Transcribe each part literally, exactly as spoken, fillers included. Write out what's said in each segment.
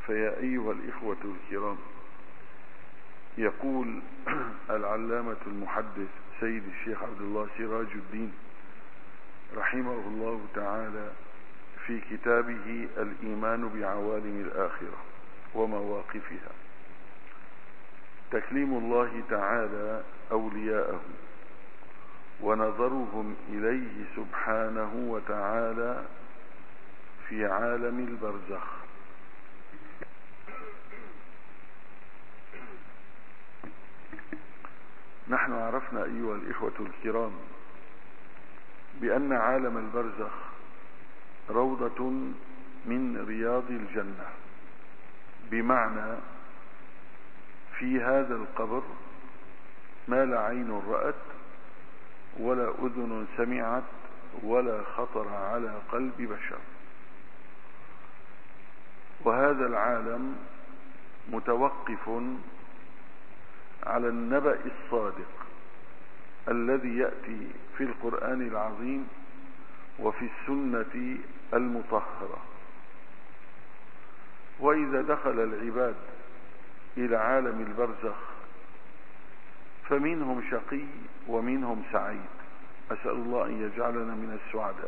فيا أيها الإخوة الكرام، يقول العلامة المحدث سيد الشيخ عبد الله سراج الدين رحمه الله تعالى في كتابه الإيمان بعوالم الآخرة ومواقفها: تكليم الله تعالى أولياءه ونظرهم إليه سبحانه وتعالى في عالم البرزخ. نحن عرفنا أيها الإخوة الكرام بأن عالم البرزخ روضة من رياض الجنة، بمعنى في هذا القبر ما لا عين رأت ولا أذن سمعت ولا خطر على قلب بشر. وهذا العالم متوقف على النبأ الصادق الذي يأتي في القرآن العظيم وفي السنة المطهرة. وإذا دخل العباد إلى عالم البرزخ فمنهم شقي ومنهم سعيد، أسأل الله أن يجعلنا من السعداء.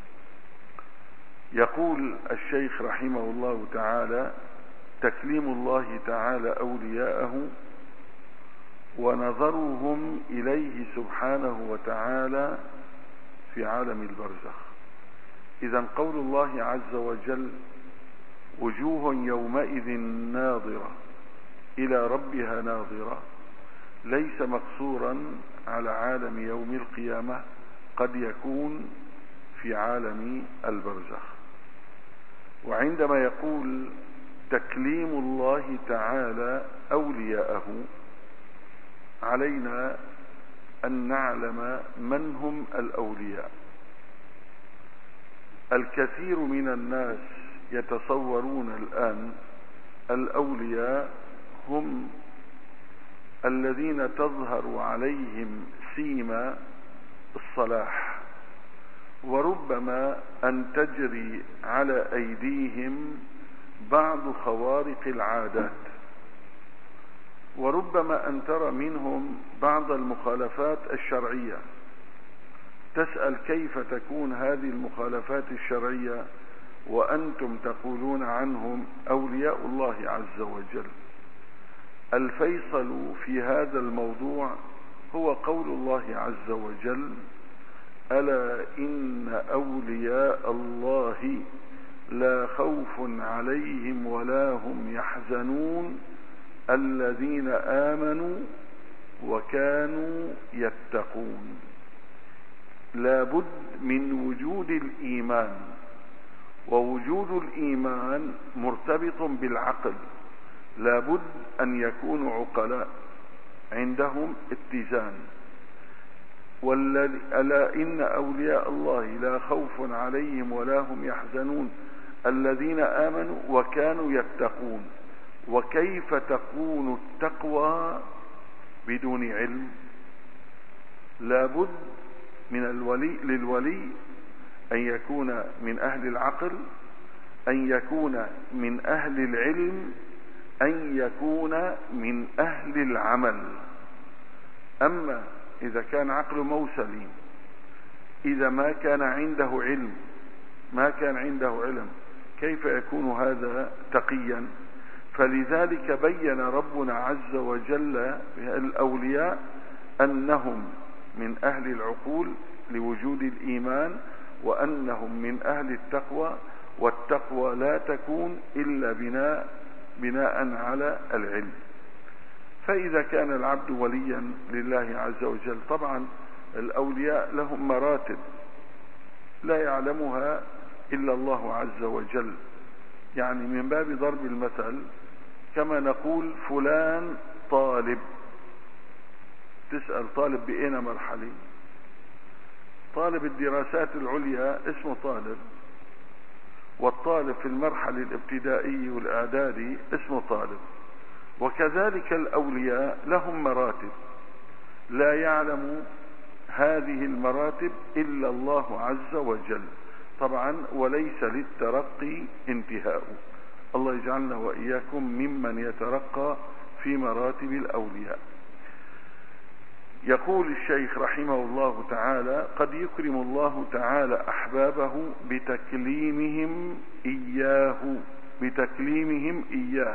يقول الشيخ رحمه الله تعالى: تكليم الله تعالى أولياءه ونظرهم إليه سبحانه وتعالى في عالم البرزخ. إذن قول الله عز وجل: وجوه يومئذ ناظرة إلى ربها ناظرة، ليس مقصورا على عالم يوم القيامة، قد يكون في عالم البرزخ. وعندما يقول تكليم الله تعالى أولياءه، علينا أن نعلم من هم الأولياء. الكثير من الناس يتصورون الآن الأولياء هم الذين تظهر عليهم سيمة الصلاح، وربما أن تجري على أيديهم بعض خوارق العادات، وربما أن ترى منهم بعض المخالفات الشرعية. تسأل كيف تكون هذه المخالفات الشرعية وأنتم تقولون عنهم أولياء الله عز وجل؟ الفيصل في هذا الموضوع هو قول الله عز وجل: ألا إن أولياء الله لا خوف عليهم ولا هم يحزنون الذين آمنوا وكانوا يتقون. لابد من وجود الإيمان، ووجود الإيمان مرتبط بالعقل. لابد أن يكونوا عقلاء عندهم اتزان. ألا إن أولياء الله لا خوف عليهم ولا هم يحزنون الذين آمنوا وكانوا يتقون. وكيف تكون التقوى بدون علم؟ لابد من الولي للولي أن يكون من أهل العقل، أن يكون من أهل العلم، أن يكون من أهل العمل. أما إذا كان عقله مو سليم، إذا ما كان عنده علم، ما كان عنده علم، كيف يكون هذا تقيا؟ فلذلك بين ربنا عز وجل الأولياء أنهم من أهل العقول لوجود الإيمان، وأنهم من أهل التقوى، والتقوى لا تكون إلا بناء بناء على العلم. فإذا كان العبد وليا لله عز وجل، طبعا الأولياء لهم مراتب لا يعلمها إلا الله عز وجل. يعني من باب ضرب المثل، كما نقول فلان طالب، تسأل طالب بأين مرحلة؟ طالب الدراسات العليا اسمه طالب، والطالب في المرحلة الابتدائية والإعدادي اسمه طالب. وكذلك الأولياء لهم مراتب لا يعلم هذه المراتب إلا الله عز وجل. طبعا وليس للترقي انتهاء. الله يجعلنا وإياكم ممن يترقى في مراتب الأولياء. يقول الشيخ رحمه الله تعالى: قد يكرم الله تعالى أحبابه بتكليمهم إياه بتكليمهم إياه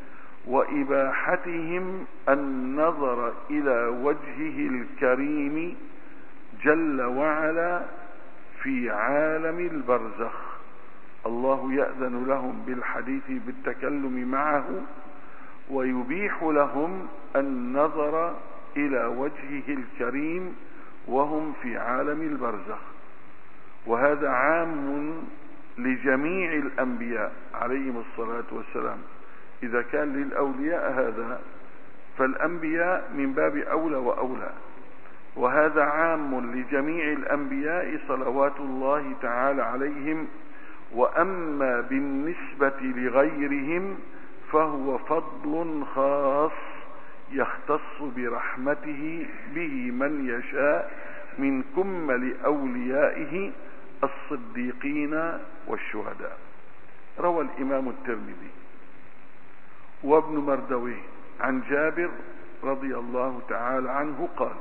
وإباحتهم النظر إلى وجهه الكريم جل وعلا في عالم البرزخ. الله يأذن لهم بالحديث بالتكلم معه ويبيح لهم النظر إلى وجهه الكريم وهم في عالم البرزخ. وهذا عام لجميع الأنبياء عليهم الصلاة والسلام. إذا كان للأولياء هذا فالأنبياء من باب أولى وأولى، وهذا عام لجميع الأنبياء صلوات الله تعالى عليهم. وأما بالنسبة لغيرهم فهو فضل خاص يختص برحمته به من يشاء من كمل أوليائه الصديقين والشهداء. روى الإمام الترمذي وابن مردويه عن جابر رضي الله تعالى عنه قال: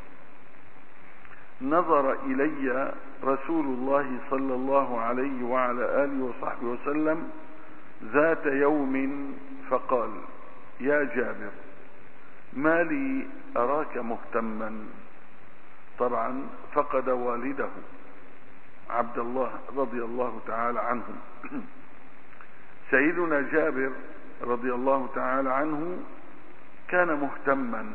نظر إلي رسول الله صلى الله عليه وعلى آله وصحبه وسلم ذات يوم فقال: يا جابر، ما لي أراك مهتما. طبعا فقد والده عبد الله رضي الله تعالى عنه. سيدنا جابر رضي الله تعالى عنه كان مهتما،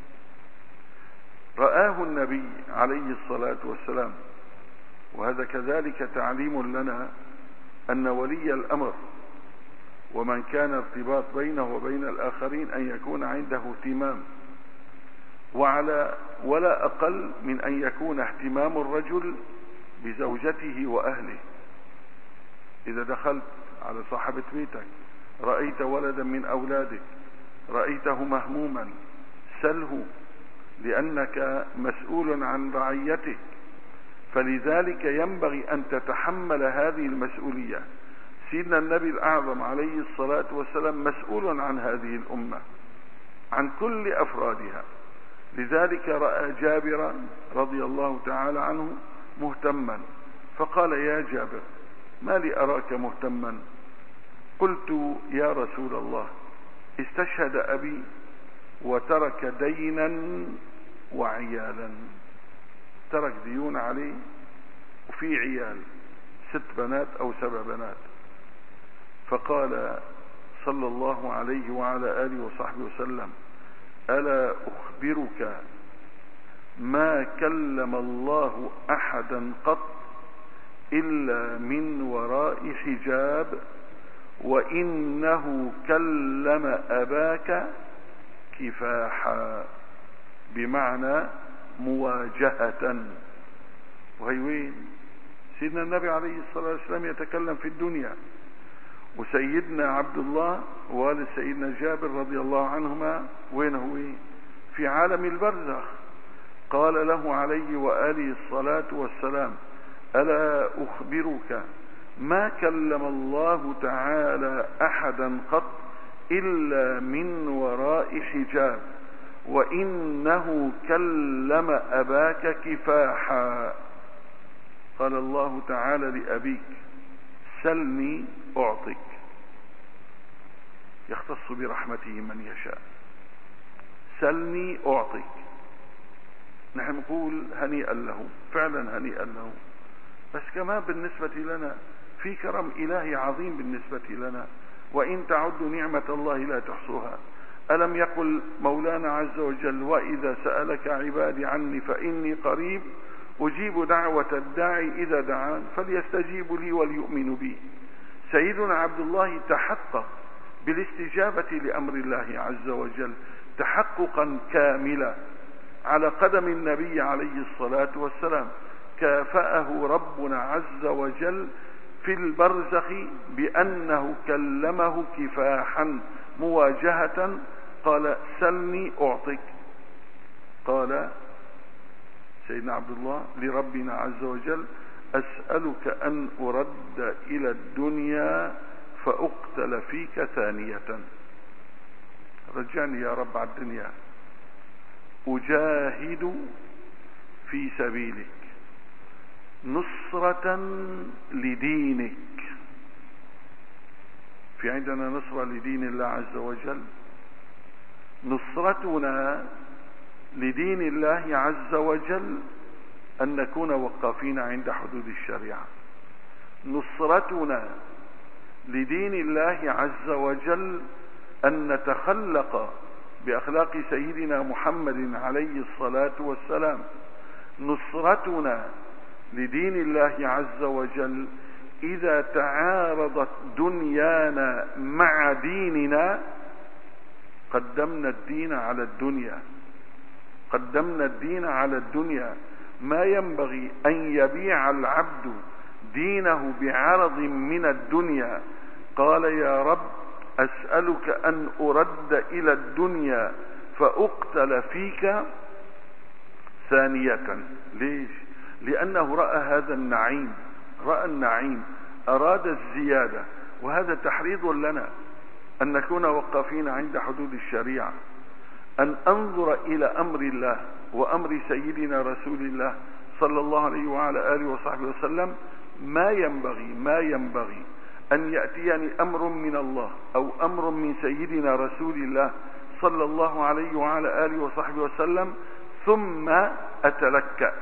رآه النبي عليه الصلاة والسلام. وهذا كذلك تعليم لنا أن ولي الأمر ومن كان ارتباط بينه وبين الآخرين أن يكون عنده اهتمام، وعلى ولا أقل من أن يكون اهتمام الرجل بزوجته وأهله. إذا دخلت على صاحبة بيتك رأيت ولدا من أولادك رأيته مهموما سله، لأنك مسؤول عن رعيتك، فلذلك ينبغي أن تتحمل هذه المسؤولية. سيدنا النبي الأعظم عليه الصلاة والسلام مسؤول عن هذه الأمة، عن كل أفرادها. لذلك رأى جابر رضي الله تعالى عنه مهتما فقال: يا جابر، ما لي أراك مهتما؟ قلت: يا رسول الله، استشهد أبي وترك دينا وعيالا. ترك ديون عليه وفي عيال، ست بنات أو سبع بنات. فقال صلى الله عليه وعلى آله وصحبه وسلم: ألا أخبرك ما كلم الله أحدا قط إلا من وراء حجاب، وإنه كلم أباك كفاحا، بمعنى مواجهة. وهي وين؟ سيدنا النبي عليه الصلاة والسلام يتكلم في الدنيا، وسيدنا عبد الله والد سيدنا جابر رضي الله عنهما وين هو؟ في عالم البرزخ. قال له عليه وآله الصلاة والسلام: ألا أخبرك ما كلم الله تعالى أحدا قط إلا من وراء حجاب، وإنه كلم أباك كفاحا. قال الله تعالى لأبيك: سلني أعطك. يختص برحمته من يشاء. سلني أعطك. نحن نقول هنيئا له، فعلا هنيئا له، بس كمان بالنسبة لنا في كرم إلهي عظيم بالنسبة لنا. وإن تعدوا نعمة الله لا تحصوها. ألم يقل مولانا عز وجل: وإذا سألك عبادي عني فإني قريب أجيب دعوة الداعي إذا دعان فليستجيبوا لي وليؤمنوا بي. سيدنا عبد الله تحقق بالاستجابة لأمر الله عز وجل تحققا كاملا على قدم النبي عليه الصلاة والسلام. كافأه ربنا عز وجل في البرزخ بأنه كلمه كفاحا مواجهة. قال: سلني أعطك. قال سيدنا عبد الله لربنا عز وجل: أسألك أن أرد إلى الدنيا فأقتل فيك ثانية. رجعني يا رب على الدنيا، أجاهد في سبيلك نصرة لدينك. في عندنا نصرة لدين الله عز وجل. نصرتنا لدين الله عز وجل أن نكون وقافين عند حدود الشريعة. نصرتنا لدين الله عز وجل أن نتخلق بأخلاق سيدنا محمد عليه الصلاة والسلام. نصرتنا لدين الله عز وجل إذا تعارضت دنيانا مع ديننا قدمنا الدين على الدنيا، قدمنا الدين على الدنيا. ما ينبغي أن يبيع العبد دينه بعرض من الدنيا. قال يا رب أسألك أن أرد إلى الدنيا فأقتل فيك ثانية. ليش؟ لأنه رأى هذا النعيم، رأى النعيم، أراد الزيادة. وهذا تحريض لنا أن نكون وقافين عند حدود الشريعة، أن أنظر إلى أمر الله وأمر سيدنا رسول الله صلى الله عليه وعلى آله وصحبه وسلم. ما ينبغي ما ينبغي أن يأتيني أمر من الله أو أمر من سيدنا رسول الله صلى الله عليه وعلى آله وصحبه وسلم ثم أتلكأ،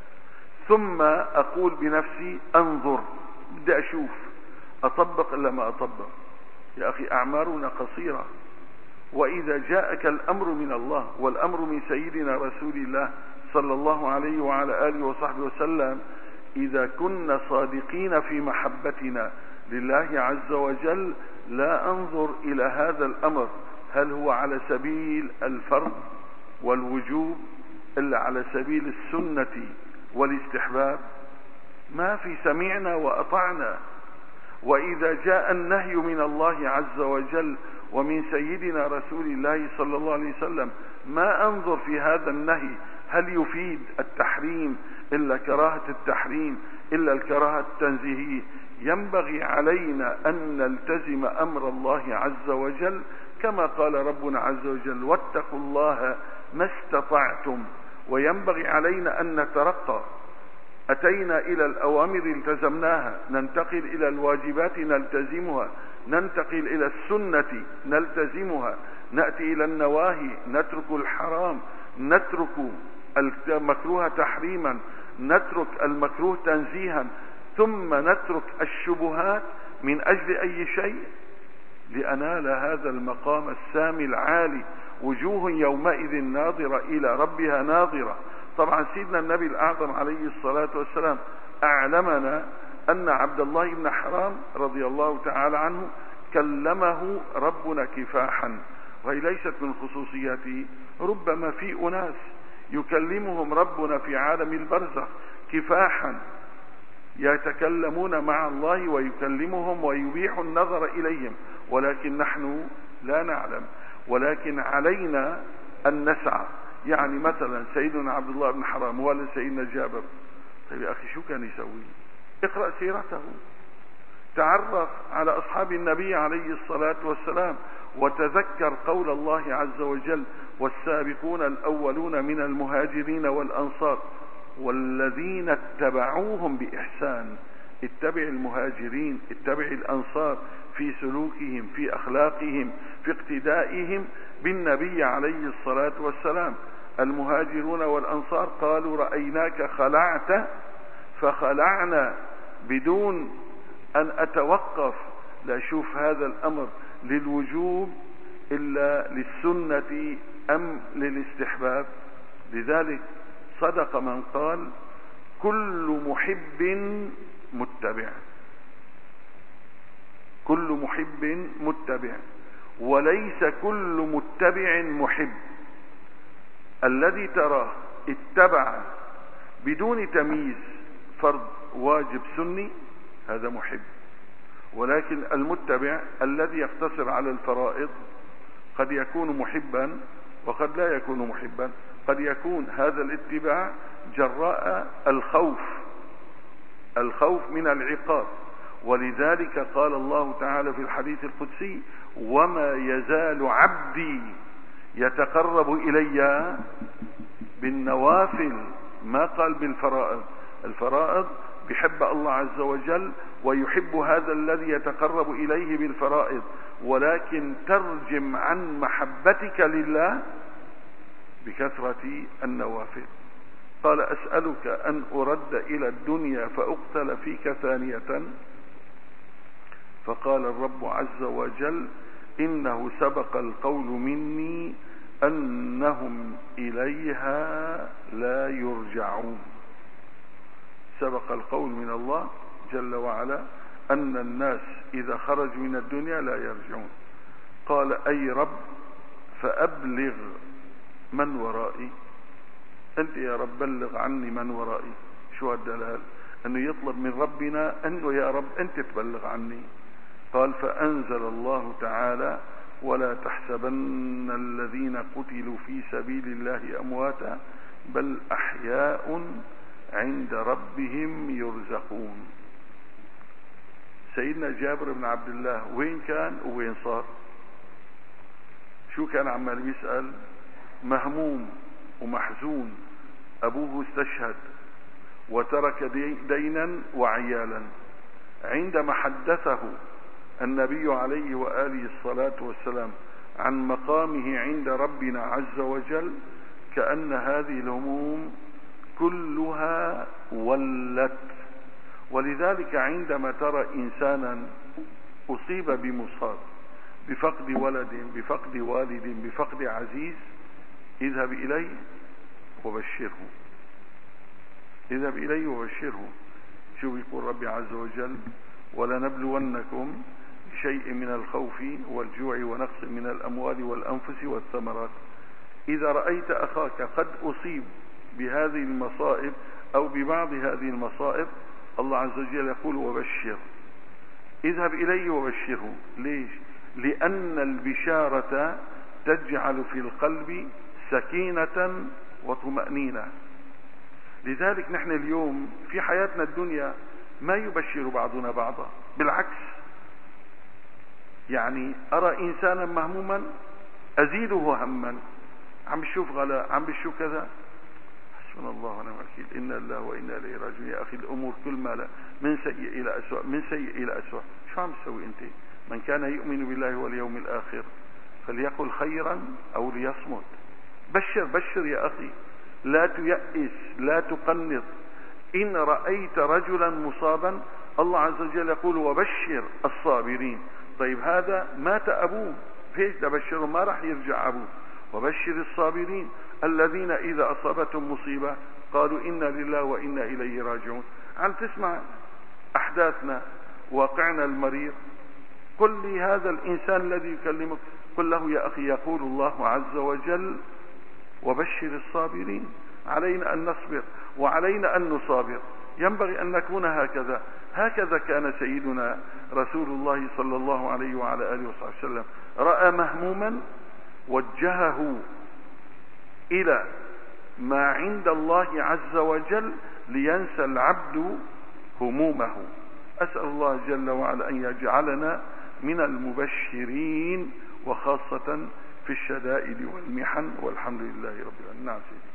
ثم أقول بنفسي أنظر، بدي أشوف أطبق إلا ما أطبق. يا أخي أعمارنا قصيرة، وإذا جاءك الأمر من الله والأمر من سيدنا رسول الله صلى الله عليه وعلى آله وصحبه وسلم، إذا كنا صادقين في محبتنا لله عز وجل لا أنظر إلى هذا الأمر هل هو على سبيل الفرض والوجوب إلا على سبيل السنة والاستحباب. ما في سمعنا وأطعنا. وإذا جاء النهي من الله عز وجل ومن سيدنا رسول الله صلى الله عليه وسلم ما أنظر في هذا النهي هل يفيد التحريم إلا كراهة التحريم إلا الكراهة التنزيهية. ينبغي علينا أن نلتزم أمر الله عز وجل كما قال ربنا عز وجل واتقوا الله ما استطعتم. وينبغي علينا أن نترقى. أتينا إلى الأوامر التزمناها، ننتقل إلى الواجبات نلتزمها، ننتقل إلى السنة نلتزمها، نأتي إلى النواهي نترك الحرام، نترك المكروه تحريما، نترك المكروه تنزيها، ثم نترك الشبهات من أجل أي شيء لأنال هذا المقام السامي العالي. وجوه يومئذ ناظرة إلى ربها ناظرة. طبعا سيدنا النبي الأعظم عليه الصلاة والسلام أعلمنا أن عبد الله بن حرام رضي الله تعالى عنه كلمه ربنا كفاحا، وهي ليست من خصوصياته. ربما في أناس يكلمهم ربنا في عالم البرزخ كفاحا يتكلمون مع الله ويكلمهم ويبيح النظر إليهم، ولكن نحن لا نعلم. ولكن علينا أن نسعى. يعني مثلا سيدنا عبد الله بن حرام ولا سيدنا جابر، طيب يا أخي شو كان يسوي؟ اقرأ سيرته، تعرف على أصحاب النبي عليه الصلاة والسلام، وتذكر قول الله عز وجل والسابقون الأولون من المهاجرين والأنصار والذين اتبعوهم بإحسان. اتبع المهاجرين، اتبع الأنصار في سلوكهم، في أخلاقهم، في اقتدائهم بالنبي عليه الصلاة والسلام. المهاجرون والأنصار قالوا رأيناك خلعت فخلعنا، بدون أن أتوقف لا أشوف هذا الأمر للوجوب إلا للسنة أم للاستحباب. لذلك صدق من قال كل محب متبع، كل محب متبع، وليس كل متبع محب. الذي تراه اتبع بدون تمييز فرض واجب سني هذا محب، ولكن المتبع الذي يقتصر على الفرائض قد يكون محبا وقد لا يكون محبا. قد يكون هذا الاتباع جراء الخوف، الخوف من العقاب، ولذلك قال الله تعالى في الحديث القدسي: وما يزال عبدي يتقرب إلي بالنوافل، ما قال بالفرائض. الفرائض بيحب الله عز وجل ويحب هذا الذي يتقرب إليه بالفرائض، ولكن ترجم عن محبتك لله بكثرة النوافل. قال: أسألك أن أرد إلى الدنيا فأقتل فيك ثانية. فقال الرب عز وجل: إنه سبق القول مني أنهم إليها لا يرجعون. سبق القول من الله جل وعلا أن الناس إذا خرج من الدنيا لا يرجعون. قال: أي رب فأبلغ من ورائي. أنت يا رب بلغ عني من ورائي. شو الدلال؟ أنه يطلب من ربنا أنه يا رب أنت تبلغ عني. قال: فأنزل الله تعالى: ولا تحسبن الذين قتلوا في سبيل الله أمواتا بل أحياء عند ربهم يرزقون. سيدنا جابر بن عبد الله وين كان وين صار؟ شو كان عمال بيسأل؟ مهموم ومحزون، أبوه استشهد وترك دينا وعيالا. عندما حدثه النبي عليه وآله الصلاة والسلام عن مقامه عند ربنا عز وجل كأن هذه الهموم كلها ولت. ولذلك عندما ترى إنسانا أصيب بمصاب، بفقد ولد، بفقد والد، بفقد عزيز، اذهب إليه وبشره. اذهب إليه وبشره. شو يقول ربي عز وجل؟ ولنبلونكم بشيء من الخوف والجوع ونقص من الأموال والأنفس والثمرات. إذا رأيت أخاك قد أصيب بهذه المصائب أو ببعض هذه المصائب، الله عز وجل يقول: وبشر. اذهب إليه وبشره. ليش؟ لأن البشارة تجعل في القلب سكينة وطمأنينة. لذلك نحن اليوم في حياتنا الدنيا ما يبشر بعضنا بعضا، بالعكس. يعني أرى إنسانا مهموما أزيده هما، عم بشوف غلاء، عم بشوف كذا، حسبنا الله ونعم الوكيل، إنا لله وإنا إليه راجعون. يا أخي الأمور كل ما لا من سيء إلى أسوأ، من سيء إلى أسوأ. شو عم تسوي أنت؟ من كان يؤمن بالله واليوم الآخر فليقل خيرا أو ليصمت. بشر بشر يا أخي، لا تيأس، لا تقنط. إن رأيت رجلا مصابا الله عز وجل يقول: وبشر الصابرين. طيب هذا مات أبوه، فيش تبشره؟ ما راح يرجع أبوه. وبشر الصابرين الذين إذا أصابتهم مصيبة قالوا إنا لله وإنا إليه راجعون. عم تسمع أحداثنا، واقعنا المرير. قل لي هذا الإنسان الذي يكلمك، قل له: يا أخي يقول الله عز وجل: وبشر الصابرين. علينا أن نصبر وعلينا أن نصابر. ينبغي أن نكون هكذا. هكذا كان سيدنا رسول الله صلى الله عليه وعلى آله وصحبه وسلم. رأى مهموما وجهه إلى ما عند الله عز وجل لينسى العبد همومه. أسأل الله جل وعلا أن يجعلنا من المبشرين، وخاصة في الشدائد والمحن، والحمد لله رب العالمين. نعم سيدي.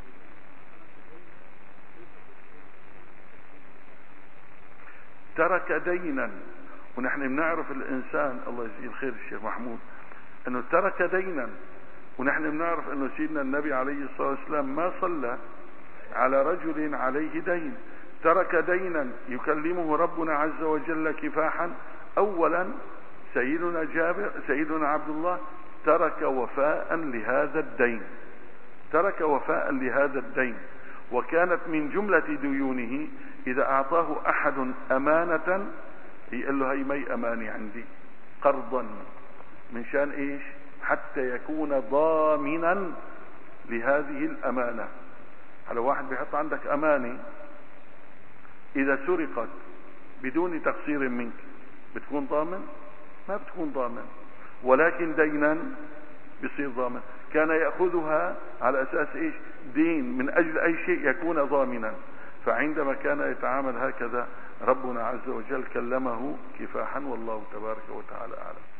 ترك دينا، ونحن بنعرف الإنسان، الله يجزيه الخير الشيخ محمود، أنه ترك دينا. ونحن بنعرف أنه سيدنا النبي عليه الصلاة والسلام ما صلى على رجل عليه دين. ترك دينا يكلمه ربنا عز وجل كفاحا. أولا سيدنا جابر سيدنا عبد الله ترك وفاء لهذا الدين، ترك وفاء لهذا الدين. وكانت من جملة ديونه إذا أعطاه أحد أمانة يقول له: هي مي أماني عندي قرضا، من شان إيش؟ حتى يكون ضامنا لهذه الأمانة. على واحد بيحط عندك أمانة، إذا سرقت بدون تقصير منك بتكون ضامن؟ ما بتكون ضامن. ولكن دينا بيصير ضامن. كان يأخذها على أساس إيش؟ دين، من أجل أي شيء يكون ضامنا. فعندما كان يتعامل هكذا ربنا عز وجل كلمه كفاحا، والله تبارك وتعالى أعلم.